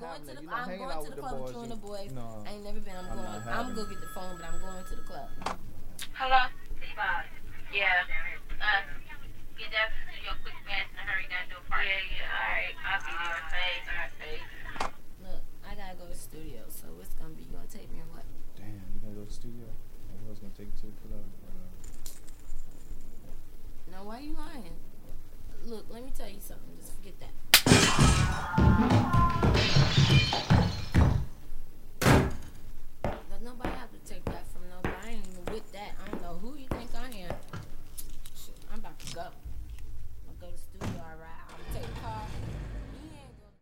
going to that. the You're not I'm hanging going out to with the the club with boys. you and the boys. No. I ain't never been. I'm gonna get the phone, but I'm going to the club. Hello? Yeah. Get that studio quick, fast, and hurry down to a party. Yeah. Alright, I'll be there. Thanks. Alright, thanks. Look, I gotta go to the studio, so what's gonna be? You gonna take me or what? Damn, you gotta go to the studio. Who else gonna take you to the club? No, why you lying? Look, let me tell you something. Just forget that. But nobody have to take that from nobody. I ain't even with that. I don't know who you think I am. Shit, I'm about to go. I'm gonna go to the studio, alright? I'm gonna take the car.